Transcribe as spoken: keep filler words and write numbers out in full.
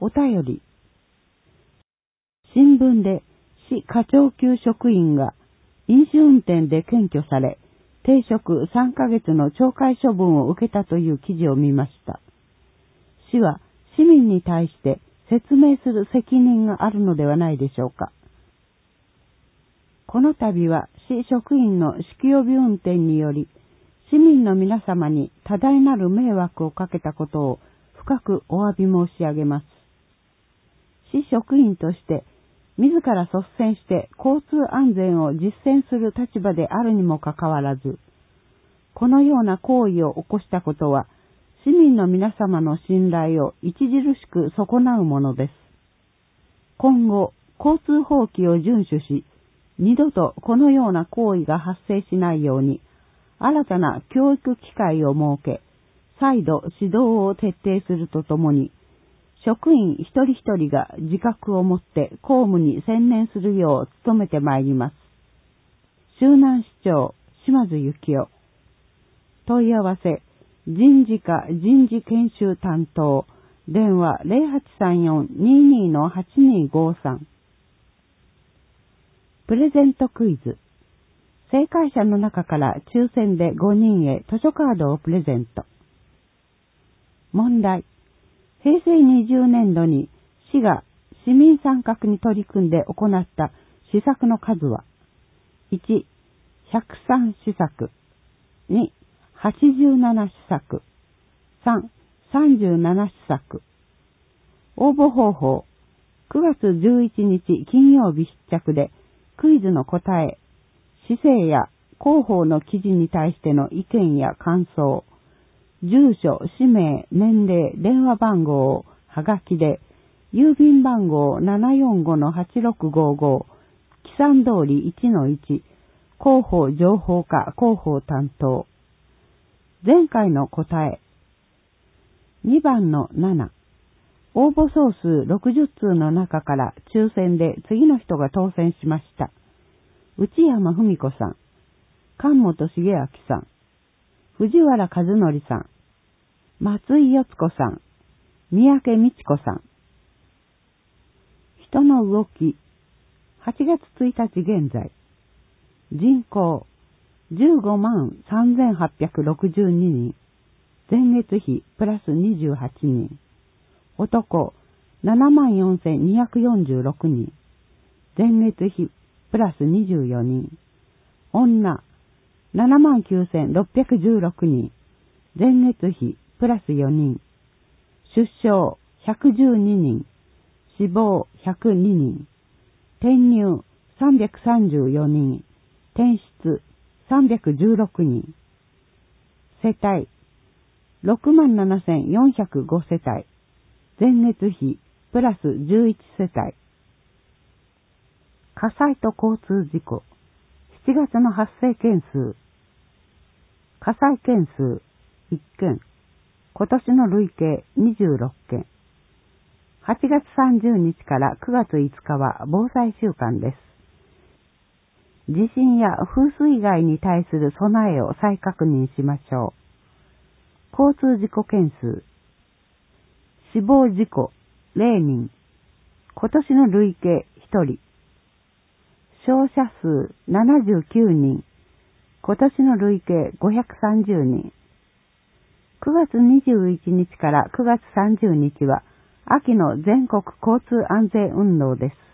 お便り。新聞で市課長級職員が飲酒運転で検挙され、停職さんかげつの懲戒処分を受けたという記事を見ました。市は市民に対して説明する責任があるのではないでしょうか。この度は市職員の酒気帯び運転により、市民の皆様に多大なる迷惑をかけたことを深くお詫び申し上げます。市職員として自ら率先して交通安全を実践する立場であるにもかかわらず、このような行為を起こしたことは市民の皆様の信頼を著しく損なうものです。今後、交通法規を遵守し、二度とこのような行為が発生しないように、新たな教育機会を設け、再度指導を徹底するとともに、職員一人一人が自覚を持って公務に専念するよう努めてまいります。周南市長、島津幸夫。問い合わせ、人事課人事研修担当、電話 ゼロはちさんよん にーにー はちにーごさん。プレゼントクイズ。正解者の中から抽選でごにんへ図書カードをプレゼント。問題。平成にじゅうねんどに市が市民参画に取り組んで行った施策の数は、いち、ひゃくさんしさく、に、はちじゅうななしさく、さん、さんじゅうななしさく。応募方法、くがつじゅういちにち金曜日必着でクイズの答え、市政や広報の記事に対しての意見や感想、住所、氏名、年齢、電話番号をはがきで、郵便番号 ななよんごのはちろくごご、木山通り いちのいち、広報情報課広報担当。前回の答え。にばんのなな。応募総数ろくじゅっつうの中から抽選で次の人が当選しました。内山文子さん、菅本茂明さん、藤原和則さん、松井よつ子さん、三宅美智子さん。人の動き、はちがつついたち現在。人口、じゅうごまんさんぜんはっぴゃくろくじゅうににん。前月比プラスにじゅうはちにん。男、ななまんよんせんにひゃくよんじゅうろくにん。前月比プラスにじゅうよにん。女、ななまんきゅうせんろっぴゃくじゅうろくにん。前月比プラスよにん。出生ひゃくじゅうににん。死亡ひゃくににん。転入さんびゃくさんじゅうよにん。転出さんびゃくじゅうろくにん。世帯ろくまんななせんよんひゃくごせたい。前月比プラスじゅういちせたい。火災と交通事故。しちがつの発生件数。火災件数いっけん。今年の累計にじゅうろっけん。はちがつさんじゅうにちからくがついつかは防災週間です。地震や風水害に対する備えを再確認しましょう。交通事故件数。死亡事故れいにん。今年の累計ひとり。傷者数ななじゅうきゅうにん。今年の累計ごひゃくさんじゅうにん。くがつにじゅういちにちからくがつさんじゅうにちは秋の全国交通安全運動です。